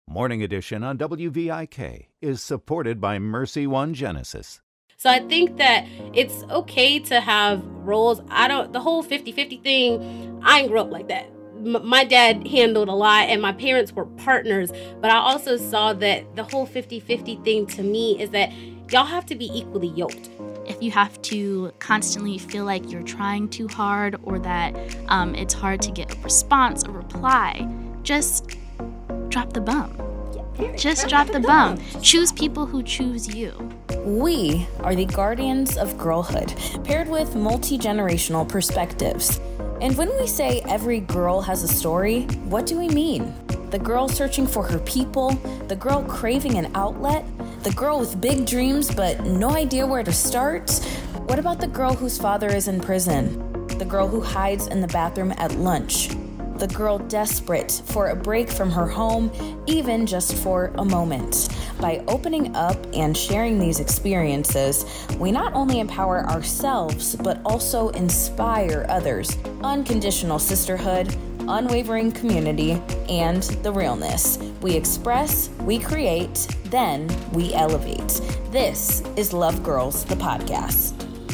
Morning Edition on WVIK is supported by Mercy One Genesis. So I think that it's okay to have roles. The whole 50-50 thing, I didn't grow up like that. My dad handled a lot and my parents were partners, but I also saw that the whole 50-50 thing to me is that y'all have to be equally yoked. If you have to constantly feel like you're trying too hard or that it's hard to get a response, a reply, just drop the bum. Just drop the bum. Choose people who choose you. We are the guardians of girlhood, paired with multi-generational perspectives. And when we say every girl has a story, what do we mean? The girl searching for her people, the girl craving an outlet, the girl with big dreams but no idea where to start? What about the girl whose father is in prison? The girl who hides in the bathroom at lunch? The girl desperate for a break from her home, even just for a moment. By opening up and sharing these experiences, we not only empower ourselves, but also inspire others. Unconditional sisterhood, unwavering community, and the realness. We express, we create, then we elevate. This is Love Girls, the podcast.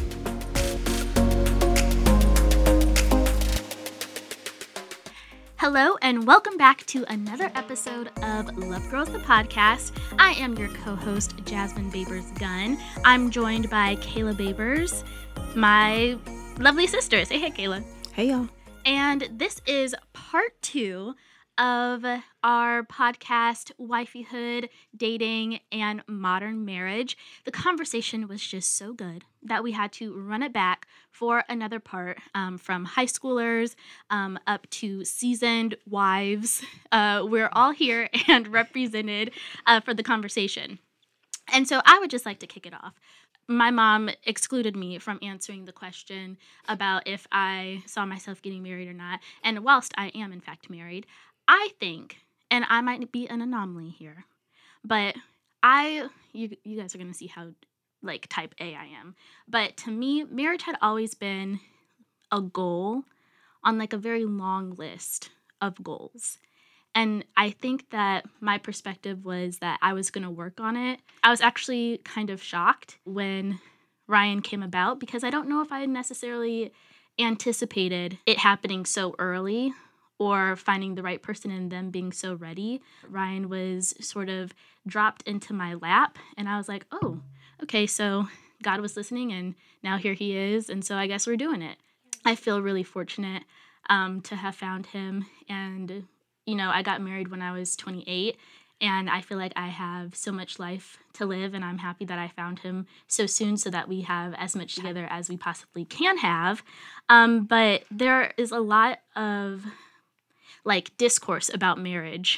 Hello and welcome back to another episode of Love Girls, the podcast. I am your co-host, Jasmine Babers-Gunn. I'm joined by Kayla Babers, my lovely sister. Say hey, Kayla. Hey, y'all. And this is part 2 of our podcast, Wifeyhood, Dating, and Modern Marriage. The conversation was just so good that we had to run it back for another part, from high schoolers up to seasoned wives. We're all here and represented for the conversation. And so I would just like to kick it off. My mom excluded me from answering the question about if I saw myself getting married or not. And whilst I am, in fact, married, I think, and I might be an anomaly here, but you guys are going to see how, like, type A I am. But to me, marriage had always been a goal on, like, a very long list of goals. And I think that my perspective was that I was going to work on it. I was actually kind of shocked when Ryan came about because I don't know if I necessarily anticipated it happening so early or finding the right person and them being so ready. Ryan was sort of dropped into my lap and I was like, oh, okay, so God was listening and now here he is. And so I guess we're doing it. I feel really fortunate to have found him. And, you know, I got married when I was 28 and I feel like I have so much life to live and I'm happy that I found him so soon so that we have as much together as we possibly can have. But there is a lot of like discourse about marriage,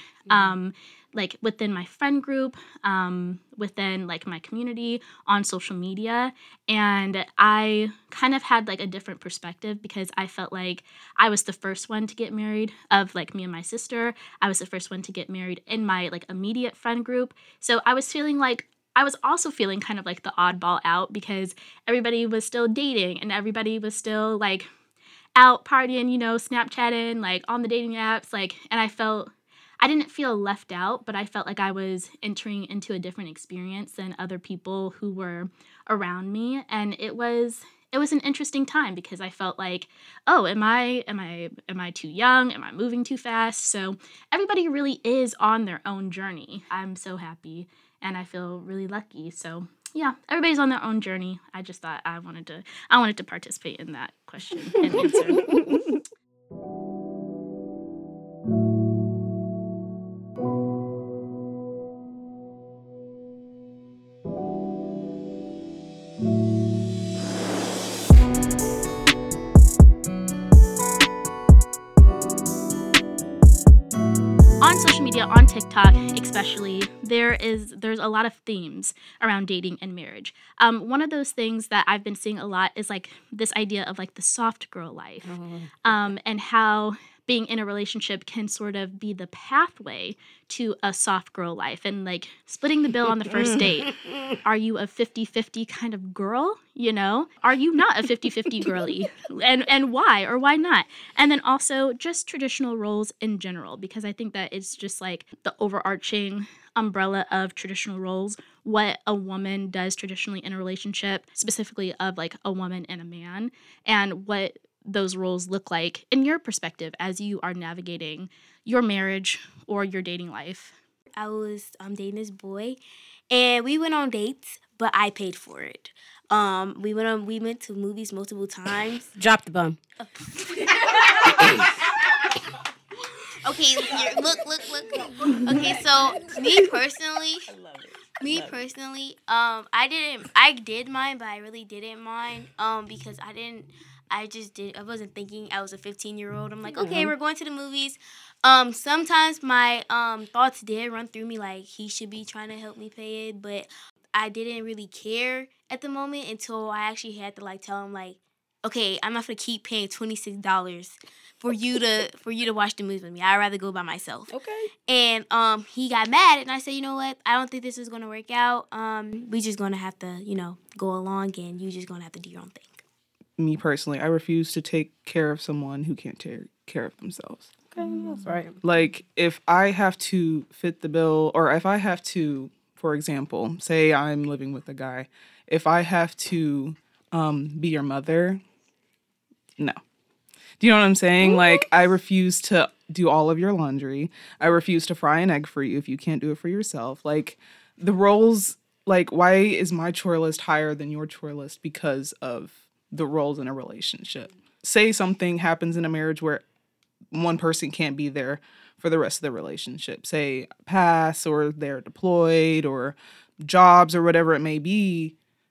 like within my friend group, within like my community, on social media. And I kind of had like a different perspective because I felt like I was the first one to get married of like me and my sister. I was the first one to get married in my like immediate friend group. So I was also feeling kind of like the oddball out because everybody was still dating and everybody was still like out partying, you know, Snapchatting, like on the dating apps, like, and I didn't feel left out, but I felt like I was entering into a different experience than other people who were around me. And it was an interesting time because I felt like, oh, am I too young? Am I moving too fast? So everybody really is on their own journey. I'm so happy and I feel really lucky. So yeah, everybody's on their own journey. I just thought I wanted to participate in that question and answer. On social media, on TikTok especially, there's a lot of themes around dating and marriage. One of those things that I've been seeing a lot is like this idea of like the soft girl life, and how being in a relationship can sort of be the pathway to a soft girl life and like splitting the bill on the first date. Are you a 50-50 kind of girl? You know, are you not a 50-50 girly? And why or why not? And then also just traditional roles in general, because I think that it's just like the overarching umbrella of traditional roles, what a woman does traditionally in a relationship, specifically of like a woman and a man, and what those roles look like in your perspective as you are navigating your marriage or your dating life. I was dating this boy, and we went on dates, but I paid for it. We went to movies multiple times. Drop the bum. Okay, look. Okay, so me personally, I did mine, but I really didn't mind, because I wasn't thinking I was a 15-year-old. I'm like, okay, we're going to the movies. Sometimes my thoughts did run through me like he should be trying to help me pay it, but I didn't really care at the moment until I actually had to like tell him like, okay, I'm not gonna keep paying $26 for you to watch the movie with me. I'd rather go by myself. Okay. And he got mad, and I said, you know what? I don't think this is gonna work out. We just gonna have to, go along, and you just gonna have to do your own thing. Me personally, I refuse to take care of someone who can't take care of themselves. Okay, that's right. Like, if I have to fit the bill, or if I have to, for example, say I'm living with a guy, if I have to be your mother, no. Do you know what I'm saying? Like, I refuse to do all of your laundry. I refuse to fry an egg for you if you can't do it for yourself. Like, the roles, like, why is my chore list higher than your chore list because of the roles in a relationship? Say something happens in a marriage where one person can't be there for the rest of the relationship. Say pass, or they're deployed, or jobs, or whatever it may be.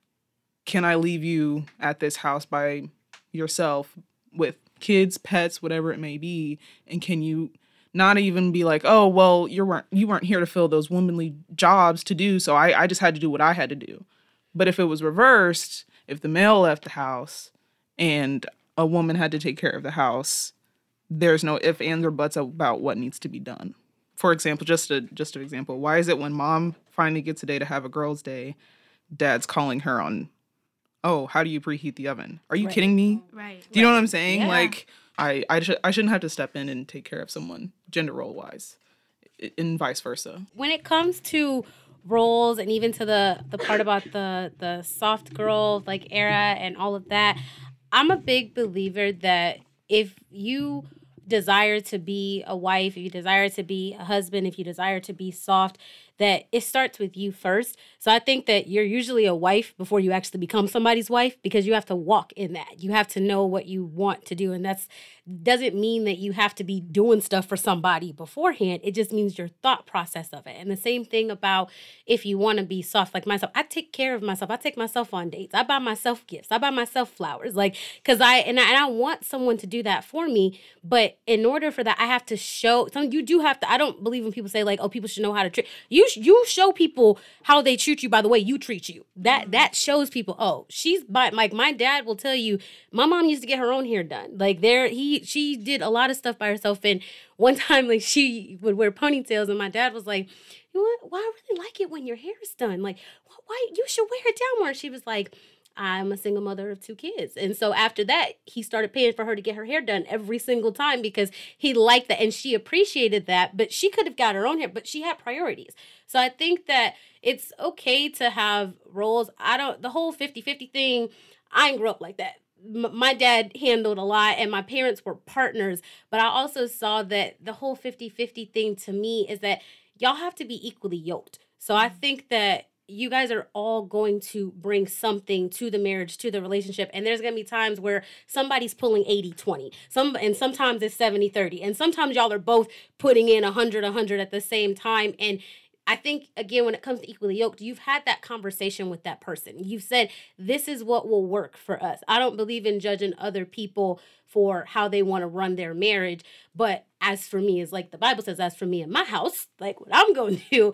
Can I leave you at this house by yourself with kids, pets, whatever it may be? And can you not even be like, oh, well, you weren't here to fill those womanly jobs to do, so I just had to do what I had to do. But if it was reversed, if the male left the house and a woman had to take care of the house, there's no ifs, ands, or buts about what needs to be done. For example, just an example, why is it when mom finally gets a day to have a girls' day, dad's calling her on, oh, how do you preheat the oven? Are you kidding me? Right. Do you know what I'm saying? Yeah. Like, I shouldn't have to step in and take care of someone gender role wise, and vice versa. When it comes to roles, and even to the part about the soft girl like era and all of that, I'm a big believer that if you desire to be a wife, if you desire to be a husband, if you desire to be soft, that it starts with you first. So I think that you're usually a wife before you actually become somebody's wife, because you have to walk in that. You have to know what you want to do. And that's doesn't mean that you have to be doing stuff for somebody beforehand. It just means your thought process of it. And the same thing about if you want to be soft like myself. I take care of myself. I take myself on dates. I buy myself gifts. I buy myself flowers. Like, because I want someone to do that for me. But in order for that, I have to show you do have to. I don't believe when people say like, oh, people should know how to treat you. You show people how they treat you by the way you treat you. That shows people, oh, she's like my dad will tell you, my mom used to get her own hair done. Like she did a lot of stuff by herself. And one time, like, she would wear ponytails, and my dad was like, you know what? Well, I really like it when your hair is done. Like, why you should wear it down more. She was like, I'm a single mother of 2 kids. And so after that, he started paying for her to get her hair done every single time because he liked that and she appreciated that. But she could have got her own hair, but she had priorities. So I think that it's okay to have roles. The whole 50-50 thing, I didn't grow up like that. My dad handled a lot and my parents were partners, but I also saw that the whole 50-50 thing to me is that y'all have to be equally yoked. So I think that you guys are all going to bring something to the marriage, to the relationship. And there's going to be times where somebody's pulling 80-20. And sometimes it's 70-30. And sometimes y'all are both putting in 100 at the same time. And I think, again, when it comes to equally yoked, you've had that conversation with that person. You've said, this is what will work for us. I don't believe in judging other people for how they want to run their marriage. But as for me, it's like the Bible says, as for me and my house, like what I'm going to do,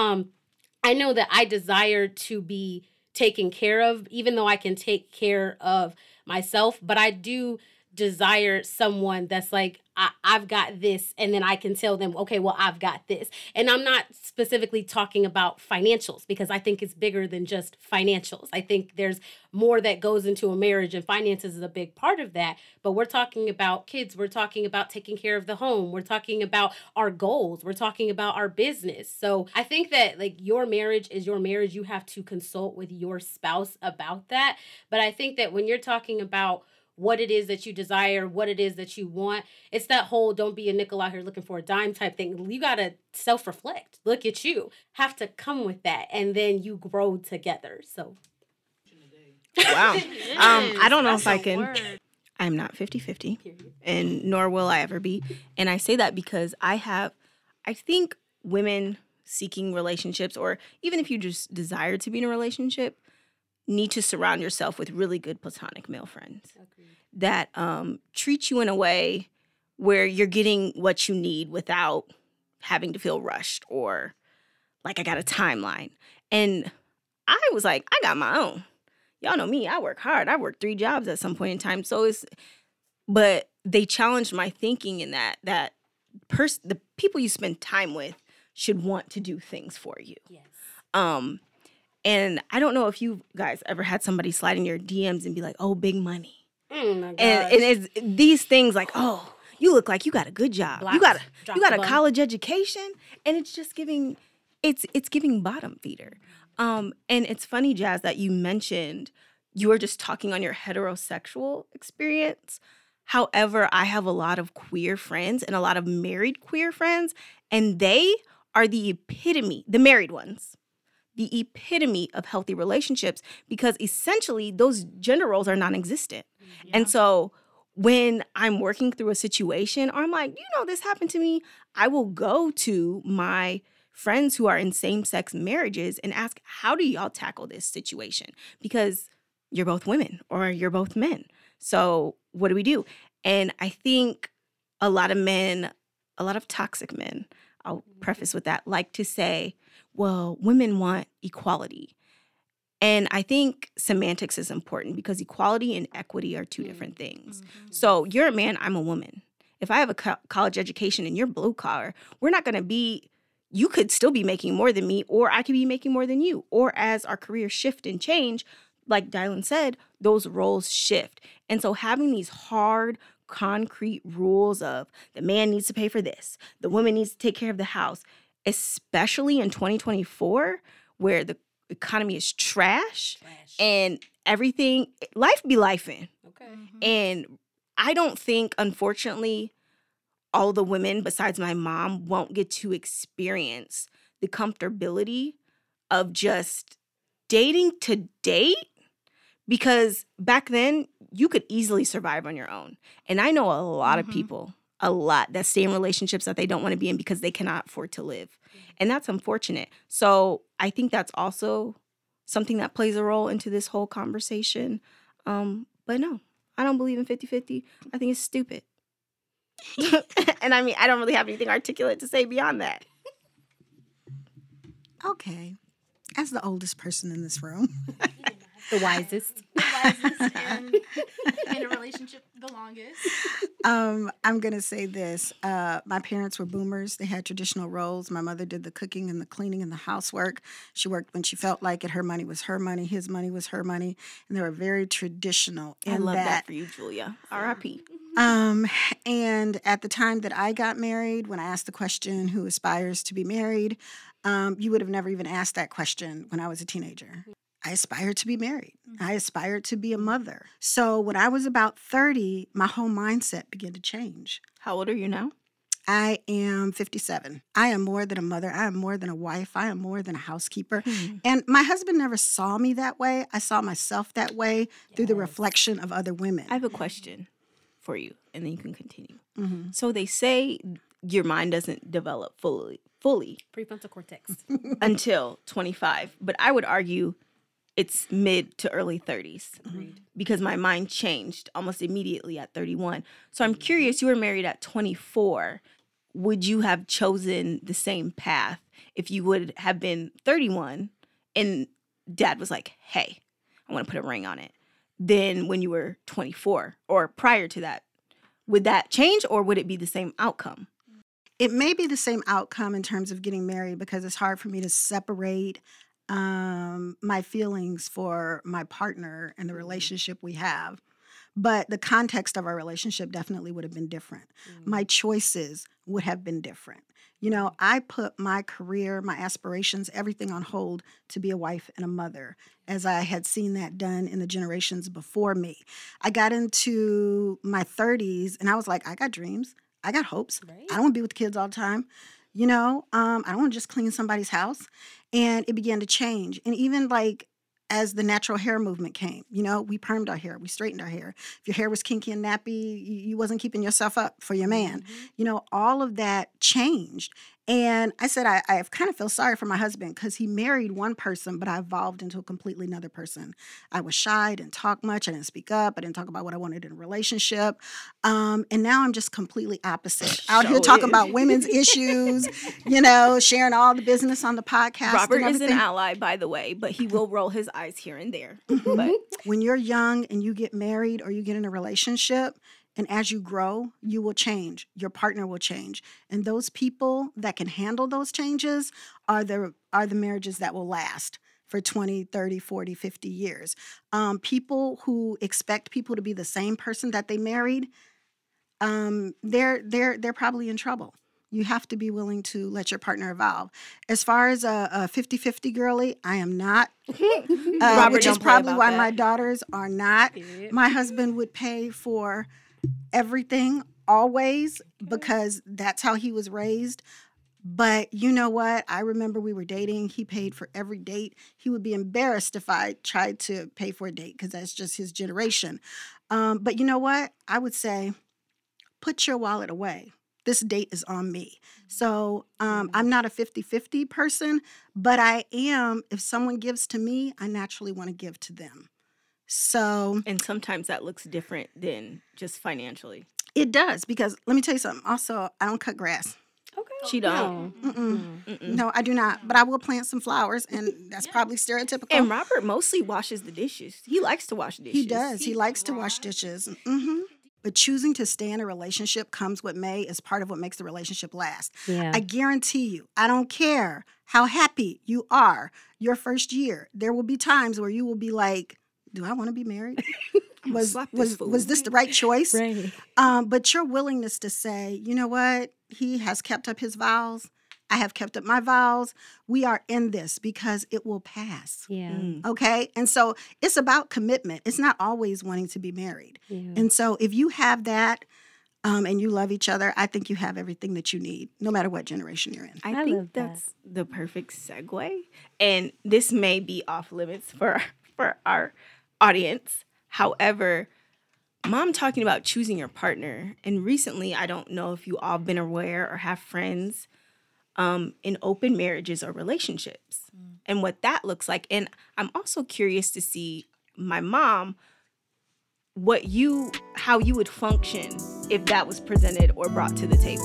I know that I desire to be taken care of, even though I can take care of myself. But I do desire someone that's like, I've got this, and then I can tell them, okay, well, I've got this. And I'm not specifically talking about financials, because I think it's bigger than just financials. I think there's more that goes into a marriage, and finances is a big part of that. But we're talking about kids. We're talking about taking care of the home. We're talking about our goals. We're talking about our business. So I think that like your marriage is your marriage. You have to consult with your spouse about that. But I think that when you're talking about what it is that you desire, what it is that you want, it's that whole don't be a nickel out here looking for a dime type thing. You got to self-reflect. Look at you. Have to come with that, and then you grow together. So. Wow. I don't know if I can. I'm not 50-50, and nor will I ever be. And I say that because I think women seeking relationships, or even if you just desire to be in a relationship, need to surround yourself with really good platonic male friends that treat you in a way where you're getting what you need without having to feel rushed or like I got a timeline. And I was like, I got my own. Y'all know me. I work hard. I worked 3 jobs at some point in time. But they challenged my thinking in that the people you spend time with should want to do things for you. Yes. And I don't know if you guys ever had somebody slide in your DMs and be like, "Oh, big money," My gosh. and it's these things like, "Oh, you look like you got a good job. You got a college education," and it's just giving, it's giving bottom feeder. And it's funny, Jazz, that you mentioned you were just talking on your heterosexual experience. However, I have a lot of queer friends and a lot of married queer friends, and they are the epitome, the married ones, the epitome of healthy relationships, because essentially those gender roles are non-existent. Yeah. And so when I'm working through a situation, or I'm like, this happened to me, I will go to my friends who are in same-sex marriages and ask, how do y'all tackle this situation? Because you're both women or you're both men. So what do we do? And I think a lot of toxic men, I'll preface with that, like to say, well, women want equality. And I think semantics is important because equality and equity are two different things. Mm-hmm. So you're a man, I'm a woman. If I have a college education and you're blue collar, we're not going to be, you could still be making more than me, or I could be making more than you. Or as our careers shift and change, like Dylan said, those roles shift. And so having these hard, concrete rules of the man needs to pay for this, the woman needs to take care of the house, especially in 2024, where the economy is trash. And everything, life be lifing. Okay. Mm-hmm. And I don't think, unfortunately, all the women besides my mom won't get to experience the comfortability of just dating to date, because back then you could easily survive on your own. And I know a lot of people, that stay in relationships that they don't want to be in because they cannot afford to live. And that's unfortunate. So I think that's also something that plays a role into this whole conversation. But no, I don't believe in 50-50. I think it's stupid. And I mean, I don't really have anything articulate to say beyond that. Okay. As the oldest person in this room. The wisest. And in a relationship the longest. I'm going to say this. My parents were boomers. They had traditional roles. My mother did the cooking and the cleaning and the housework. She worked when she felt like it. Her money was her money. His money was her money. And they were very traditional in that. I love that for you, Julia. R.I.P. And at the time that I got married, when I asked the question, who aspires to be married, you would have never even asked that question when I was a teenager. I aspired to be married. I aspired to be a mother. So when I was about 30, my whole mindset began to change. How old are you now? I am 57. I am more than a mother. I am more than a wife. I am more than a housekeeper. And my husband never saw me that way. I saw myself that way through the reflection of other women. I have a question for you, and then you can continue. Mm-hmm. So they say your mind doesn't develop fully prefrontal cortex until 25, but I would argue it's mid to early 30s because my mind changed almost immediately at 31. So I'm curious, you were married at 24. Would you have chosen the same path if you would have been 31 and dad was like, hey, I want to put a ring on it? than when you were 24 or prior to that? Would that change, or would it be the same outcome? It may be the same outcome in terms of getting married, because it's hard for me to separate my feelings for my partner and the relationship we have. But the context of our relationship definitely would have been different. My choices would have been different. You know, I put my career, my aspirations, everything on hold to be a wife and a mother, as I had seen that done in the generations before me. I got into my 30s and I was like, I got dreams. I got hopes. Right. I don't want to be with the kids all the time. You know, I don't want to just clean somebody's house. And it began to change. And even like as the natural hair movement came, you know, we permed our hair, we straightened our hair. If your hair was kinky and nappy, you wasn't keeping yourself up for your man. You know, all of that changed. And I said, I kind of feel sorry for my husband, because he married one person, but I evolved into a completely another person. I was shy, didn't talk much, I didn't speak up, I didn't talk about what I wanted in a relationship. And now I'm just completely opposite. Out here talking about women's issues, you know, sharing all the business on the podcast. Robert is an ally, by the way, but he will roll his eyes here and there. But when you're young and you get married or you get in a relationship, and as you grow, you will change. Your partner will change. And those people that can handle those changes are the marriages that will last for 20, 30, 40, 50 years. People who expect people to be the same person that they married, they're probably in trouble. You have to be willing to let your partner evolve. As far as a 50-50 girly, I am not. Which is probably why my daughters are not. My husband would pay for everything always, because that's how he was raised. But you know what? I remember we were dating. He paid for every date. He would be embarrassed if I tried to pay for a date, because that's just his generation. But you know what? I would say, put your wallet away. This date is on me. So I'm not a 50-50 person, but I am, if someone gives to me, I naturally want to give to them. So, and sometimes that looks different than just financially. It does, because let me tell you something. Also, I don't cut grass. Okay. She don't. No, I do not. But I will plant some flowers, and that's probably stereotypical. And Robert mostly washes the dishes. He likes to wash dishes. He does. He likes to wash dishes. But choosing to stay in a relationship, comes what may, is part of what makes the relationship last. Yeah. I guarantee you, I don't care how happy you are your first year, there will be times where you will be like, do I want to be married? Was this the right choice? Right. But your willingness to say, you know what? He has kept up his vows. I have kept up my vows. We are in this because it will pass. Yeah. Okay? And so it's about commitment. It's not always wanting to be married. Yeah. And so if you have that and you love each other, I think you have everything that you need, no matter what generation you're in. I think that's the perfect segue. And this may be off limits for our audience. However, Mom talking about choosing your partner, and recently, I don't know if you all been aware or have friends in open marriages or relationships and what that looks like. And I'm also curious to see my mom, how you would function if that was presented or brought to the table.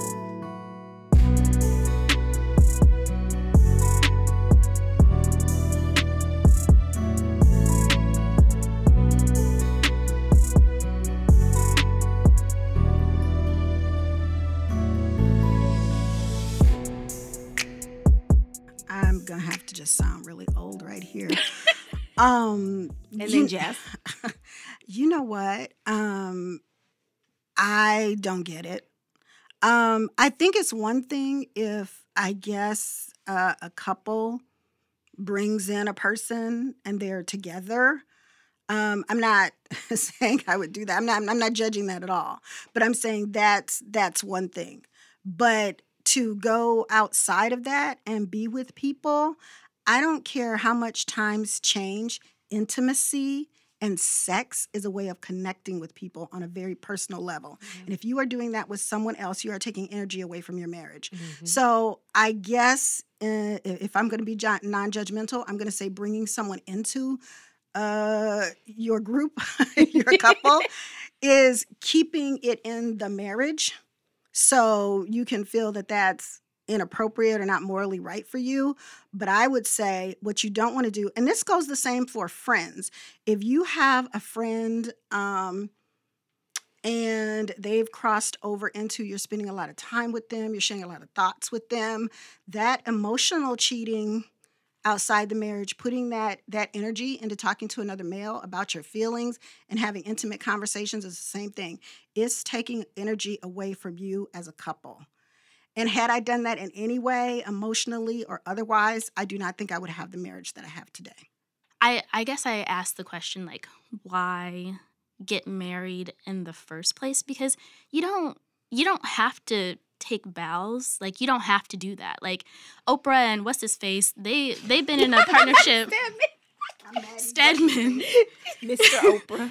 I'm going to have to just sound really old right here. And then Jess. You know what? I don't get it. I think it's one thing if, I guess, a couple brings in a person and they're together. I'm not saying I would do that. I'm not judging that at all. But I'm saying that's one thing. But to go outside of that and be with people, I don't care how much times change, intimacy and sex is a way of connecting with people on a very personal level. And if you are doing that with someone else, you are taking energy away from your marriage. So I guess if I'm going to be non-judgmental, I'm going to say bringing someone into your group, your couple, is keeping it in the marriage. So you can feel that that's inappropriate or not morally right for you. But I would say what you don't want to do, and this goes the same for friends. If you have a friend and they've crossed over into you're spending a lot of time with them, you're sharing a lot of thoughts with them, that emotional cheating outside the marriage, putting that energy into talking to another male about your feelings and having intimate conversations is the same thing. It's taking energy away from you as a couple. And had I done that in any way, emotionally or otherwise, I do not think I would have the marriage that I have today. I guess I asked the question, like, why get married in the first place? Because you don't have to take vows. Like, you don't have to do that. Like, Oprah and what's his face, they've been in a partnership. Stedman. Mr. Oprah.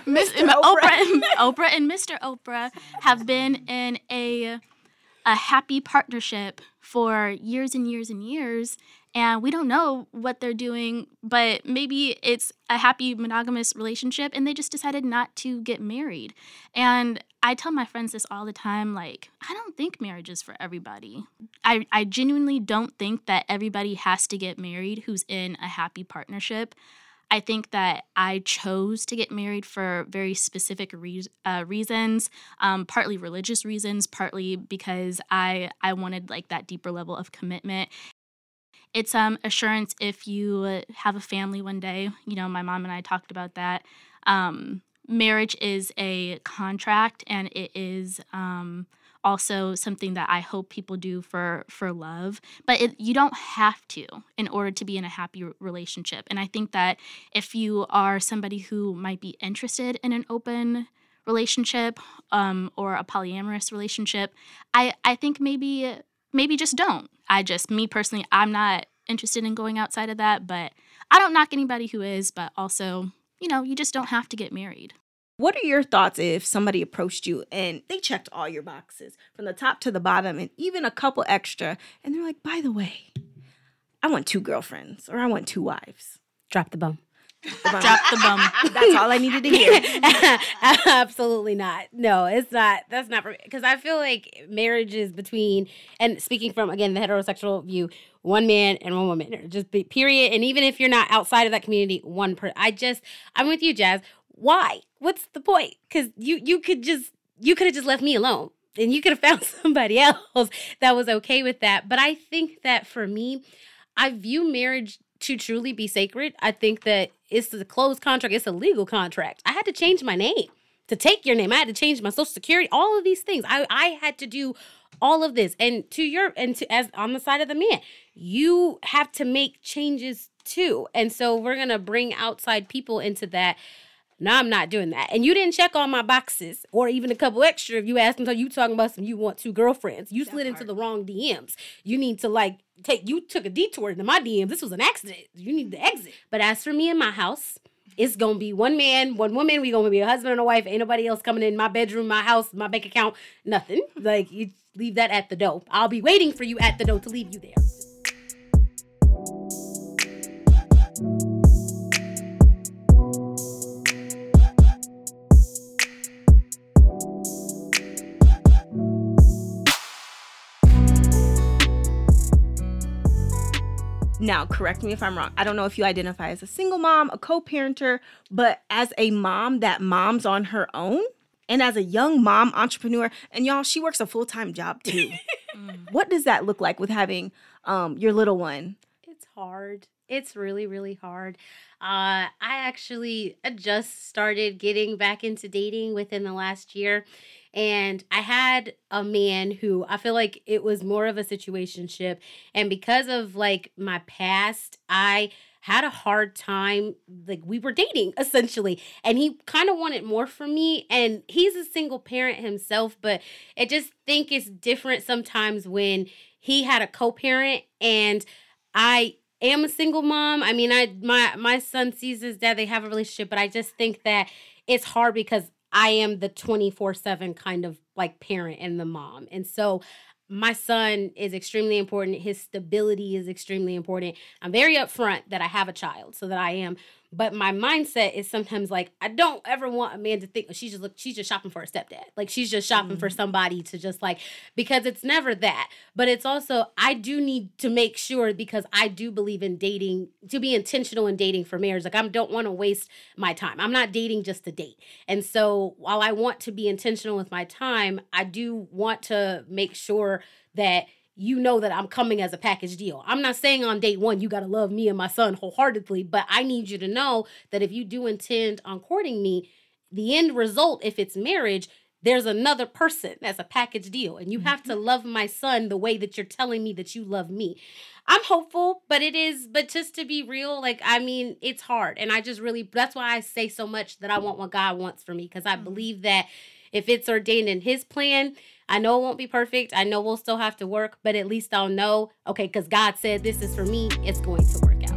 Oprah and Mr. Oprah have been in a happy partnership for years and years and years, and we don't know what they're doing, but maybe it's a happy monogamous relationship and they just decided not to get married. And I tell my friends this all the time, like, I don't think marriage is for everybody. I genuinely don't think that everybody has to get married who's in a happy partnership. I think that I chose to get married for very specific reasons, partly religious reasons, partly because I wanted like that deeper level of commitment. It's assurance if you have a family one day. You know, my mom and I talked about that. Marriage is a contract, and it is also something that I hope people do for love. But you don't have to in order to be in a happy relationship. And I think that if you are somebody who might be interested in an open relationship or a polyamorous relationship, I think maybe just don't. Me personally, I'm not interested in going outside of that, but I don't knock anybody who is, but also, you know, you just don't have to get married. What are your thoughts if somebody approached you and they checked all your boxes from the top to the bottom and even a couple extra, and they're like, by the way, I want 2 girlfriends or I want 2 wives? Drop the bum. Drop the bum. That's all I needed to hear. Absolutely not. No, it's not. That's not for me. Because I feel like marriage is between, and speaking from, again, the heterosexual view, one man and one woman. Just period. And even if you're not outside of that community, one person. I'm with you, Jazz. Why? What's the point? Because you could have just left me alone. And you could have found somebody else that was okay with that. But I think that for me, I view marriage to truly be sacred. I think that it's a closed contract. It's a legal contract. I had to change my name to take your name. I had to change my social security, all of these things. I had to do all of this. And as on the side of the man, you have to make changes too. And so we're going to bring outside people into that. No, I'm not doing that. And you didn't check all my boxes or even a couple extra. If you asked them, so you talking about you want 2 girlfriends. You slid into the wrong DMs. You need to you took a detour into my DMs. This was an accident. You need to exit. But as for me and my house, it's going to be one man, one woman. We're going to be a husband and a wife. Ain't nobody else coming in my bedroom, my house, my bank account, nothing. Like, you leave that at the door. I'll be waiting for you at the door to leave you there. Now, correct me if I'm wrong. I don't know if you identify as a single mom, a co-parenter, but as a mom that mom's on her own, and as a young mom entrepreneur, and y'all, she works a full-time job too. What does that look like with having your little one? It's hard. It's really, really hard. I actually just started getting back into dating within the last year. And I had a man who I feel like it was more of a situationship. And because of like my past, I had a hard time. Like, we were dating essentially. And he kind of wanted more from me. And he's a single parent himself. But I just think it's different sometimes when he had a co-parent and I am a single mom. I mean, my son sees his dad. They have a relationship. But I just think that it's hard because I am the 24/7 kind of like parent and the mom. And so my son is extremely important. His stability is extremely important. I'm very upfront that I have a child so that I am. But my mindset is sometimes like, I don't ever want a man to think she's just shopping for a stepdad. Like she's just shopping for somebody to just like, because it's never that. But it's also, I do need to make sure, because I do believe in dating, to be intentional in dating for marriage. Like I don't want to waste my time. I'm not dating just to date. And so while I want to be intentional with my time, I do want to make sure that you know that I'm coming as a package deal. I'm not saying on date one, you got to love me and my son wholeheartedly, but I need you to know that if you do intend on courting me, the end result, if it's marriage, there's another person as a package deal. And you have to love my son the way that you're telling me that you love me. I'm hopeful, but just to be real, like, I mean, it's hard. And I just really, that's why I say so much that I want what God wants for me, because I believe that if it's ordained in his plan, I know it won't be perfect. I know we'll still have to work, but at least I'll know, okay, because God said this is for me, it's going to work out.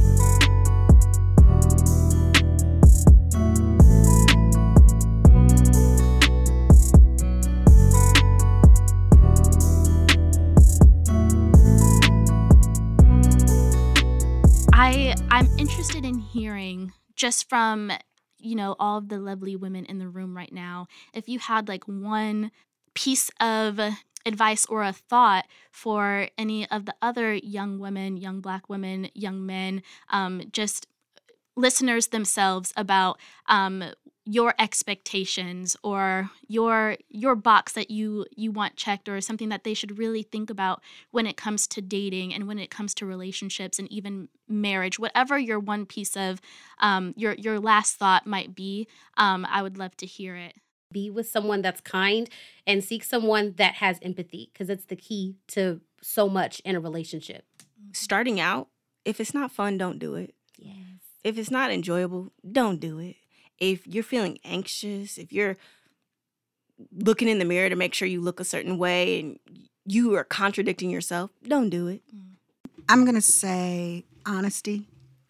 I'm interested in hearing just from, all of the lovely women in the room right now, if you had like one piece of advice or a thought for any of the other young women, young Black women, young men, just listeners themselves about your expectations or your box that you want checked, or something that they should really think about when it comes to dating and when it comes to relationships and even marriage, whatever your one piece of your last thought might be. I would love to hear it. Be with someone that's kind and seek someone that has empathy, because it's the key to so much in a relationship. Starting out, if it's not fun, don't do it. Yes. If it's not enjoyable, don't do it. If you're feeling anxious, if you're looking in the mirror to make sure you look a certain way and you are contradicting yourself, don't do it. I'm going to say honesty.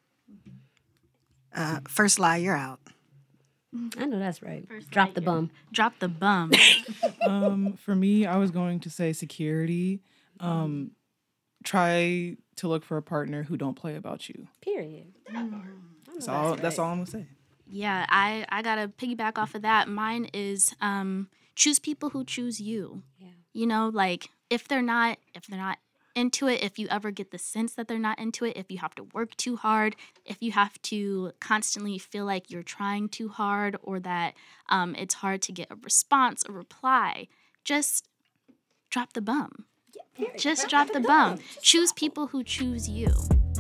First lie, you're out. I know that's right. Drop the bum. Drop the bum. For me, I was going to say security. Try to look for a partner who don't play about you. Period. That's all I'm going to say. Yeah, I got to piggyback off of that. Mine is choose people who choose you. Yeah. Like if they're not into it, if you ever get the sense that they're not into it, if you have to work too hard, if you have to constantly feel like you're trying too hard, or that it's hard to get a response, a reply, just drop the bum. Yeah, just drop the bum. Choose people who choose you.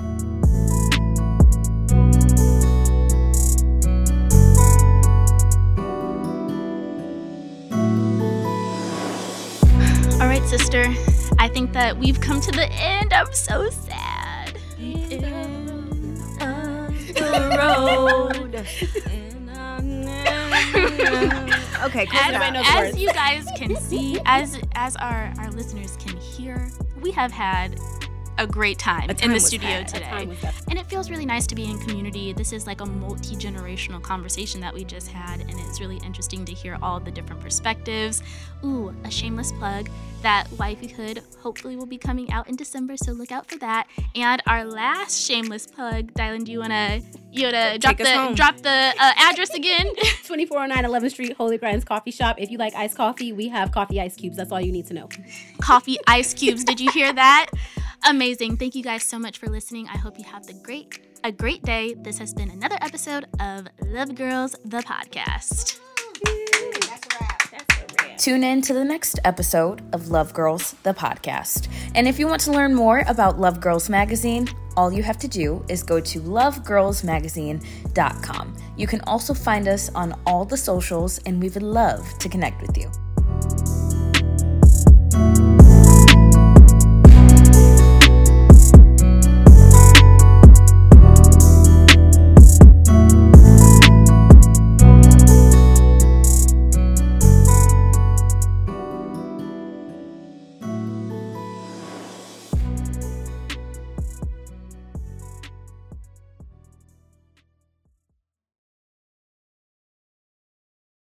All right, sister. I think that we've come to the end. I'm so sad. Okay, as you guys can see, as our listeners can hear, we have had a great time in the studio today. And it feels really nice to be in community. This is like a multi-generational conversation that we just had, and it's really interesting to hear all the different perspectives. Ooh, a shameless plug that Wifeyhood hopefully will be coming out in December, so look out for that. And our last shameless plug, Dylan, do you wanna drop the address again? 2409 11th Street, Holy Grinds Coffee Shop. If you like iced coffee, we have coffee ice cubes. That's all you need to know. Coffee ice cubes. Did you hear that? Amazing. Thank you guys so much for listening. I hope you have a great day. This has been another episode of Love Girls, the podcast. Tune in to the next episode of Love Girls, the podcast. And if you want to learn more about Love Girls Magazine, all you have to do is go to lovegirlsmagazine.com. You can also find us on all the socials, and we would love to connect with you.